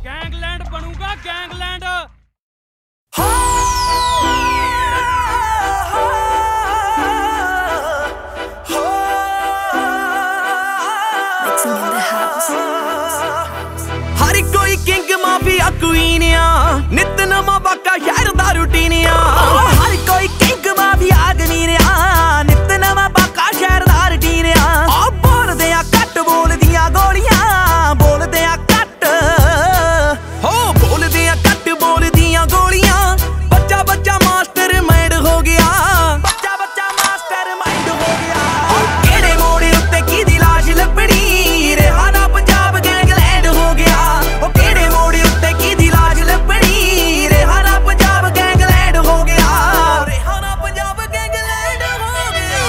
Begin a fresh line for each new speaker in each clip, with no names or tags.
Gangland ਬਣੂਗਾ gangland.
हर कोई king mafia queen आ, नित नवा बाका शहर दा रूटीन आ। हर कोई किंग माफिया क्वीन आ, नित नवा बाका शहर दा रूटीन आ। बोलदे आ कट बोलदियां गोलियां, बोलदे आ कट हो, बोलदे आ कट बोलदियां गोलियां। बच्चा बच्चा मास्टर माइंड हो गया, बच्चा बच्चा मास्टर माइंड हो गया। केड़े मोड़े उत्ते किहदी लाश लभणी, रेहाना पंजाब गैंगलैंड हो गया। केड़े मोड़े उत्ते किहदी लाश लभणी, रेहाना पंजाब गैंगलैंड हो गया। रेहाना पंजाब गैंगलैंड हो गया।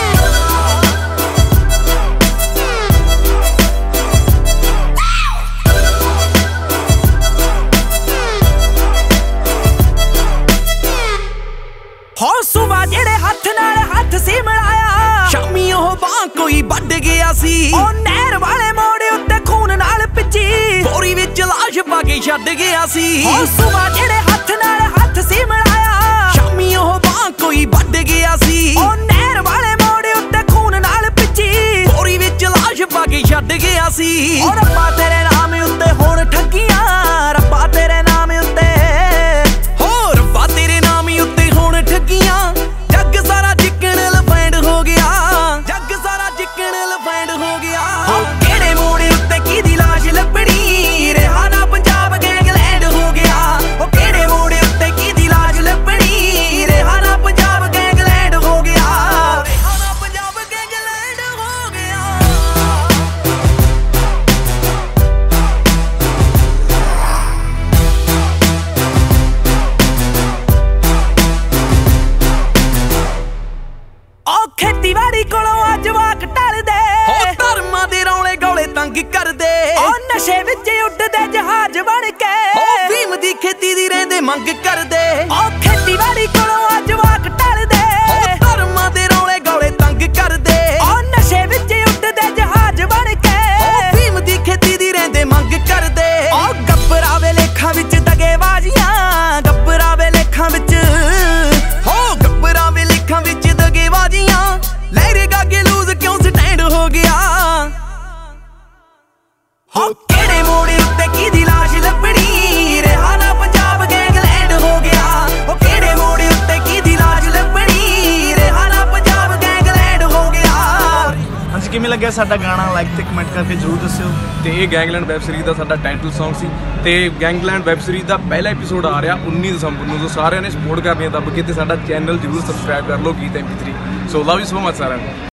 हो सुबह जेड़े हथ नाल हथ सी मिलाया, शामी ओह बां कोई वड्ड गया सी। ओ नहर वाले मोड़े उत्ते खून नाल पिची, बोरी विच लाश पा के छड्ड गया सी। हो सुबह जेड़े हथ नाल हथ सी मिलाया, शामी ओह बां कोई वड्ड गया सी। ओ नहर वाले मोड़े उत्ते खून नाल पिची, बोरी विच लाश पा के छड्ड गया सी। ओ रब्बा तेरे नाम उत्ते हुण ठगियां, रब्बा तेरे नाम उत्ते, हो रब्बा तेरे नाम उत्ते हुण ठगियां। जग सारा चिकन लफैंड हो गया, जग सारा चिकन लफैंड हो गया। केड़े मोड़े उत्ते किहदी लाश लभणी, रेहाना पंजाब गैंगलैंड हो गया। ओ केड़े मोड़े उत्ते किहदी लाश लभणी, रेहाना पंजाब गैंगलैंड हो गया। रेहाना पंजाब गैंगलैंड हो गया। ओ खेतीबाड़ी कोलों अज वाक टलदे, ओ धर्मां दे रौले गौले तंग करदे। ओ नशे विच उड्डदे जहाज बन के, ओ भीम दी खेती दी रहिंदे मंग करदे। ओ खेतीबाड़ी कोलों अज वाक टलदे, ओ धर्मां दे रौले गौले तंग करदे। ओ नशे विच उड्डदे जहाज बन के, ओ भीम दी खेती दी रहिंदे मंग करदे। ओ गब्बरा वे लेखां विच दगेबाजियां, गब्बरा वे लेखां विच, हो गब्बरा वे लेखां विच दगेबाजियां। लहरेगा के लूज क्यों स्टैंड हो गया। हो केड़े मोड़े उत्ते किहदी लाश लभणी, रेहाना पंजाब गैंगलैंड हो गया। हो केड़े मोड़े उत्ते किहदी लाश लभणी, रेहाना पंजाब गैंगलैंड हो गया।
ਹਾਂਜੀ ਕਿਵੇਂ ਲੱਗਿਆ ਸਾਡਾ ਗਾਣਾ, ਲਾਈਕ ਤੇ ਕਮੈਂਟ ਕਰਕੇ ਜ਼ਰੂਰ ਦੱਸਿਓ।
ਤੇ ਇਹ ਗੈਂਗਲੈਂਡ ਵੈਬ ਸੀਰੀਜ਼ ਦਾ ਸਾਡਾ ਟਾਈਟਲ Song ਸੀ ਤੇ ਗੈਂਗਲੈਂਡ ਵੈਬ ਸੀਰੀਜ਼ ਦਾ ਪਹਿਲਾ ਐਪੀਸੋਡ ਆ ਰਿਹਾ 19 ਦਸੰਬਰ ਨੂੰ। ਸੋ ਸਾਰਿਆਂ ਨੇ ਸਪੋਰਟ ਕਰਨੀ ਹੈ ਦੱਬ ਕੇ ਤੇ ਸਾਡਾ ਚੈਨਲ ਜ਼ਰੂਰ ਸਬਸਕ੍ਰਾਈਬ ਕਰ ਲਓ ਗੀਤ MP3। So love you so much ਸਾਰਿਆਂ ਨੂੰ।